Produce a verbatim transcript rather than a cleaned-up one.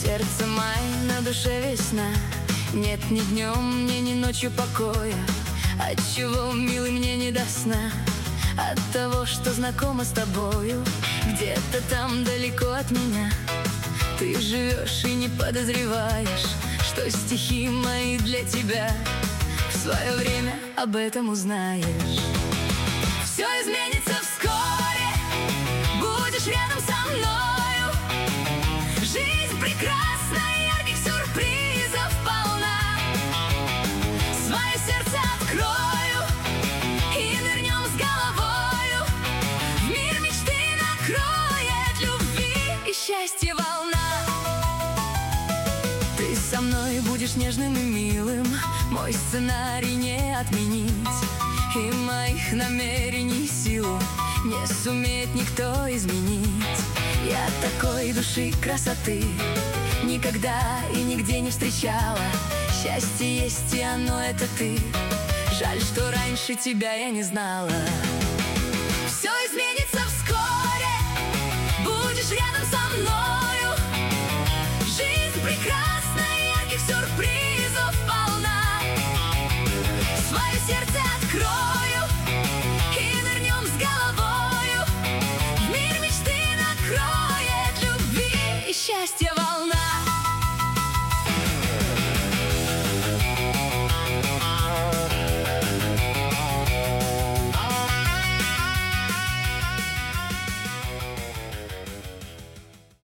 сердце май, на душе весна. Нет ни днем мне, ни ночью покоя. Отчего, милый, мне не до сна? От того, что знакома с тобою. Где-то там далеко от меня ты живешь и не подозреваешь, что стихи мои для тебя в свое время об этом узнаешь. Все изменится вскоре, будешь рядом со мною. Жизнь прекрасна, ярких сюрпризов полна. Свое сердце открою и нырнем с головою. В мир мечты накроет любви и счастья волна. Ты со мной будешь нежным и милым, мой сценарий не отменить, и моих намерений силу не сумеет никто изменить. Я такой души красоты никогда и нигде не встречала. Счастье есть, и оно это ты. Жаль, что раньше тебя я не знала. Все изменится вскоре, будешь рядом со мною. Жизнь прекрасна, ярких сюрпризов полна. Свое сердце открой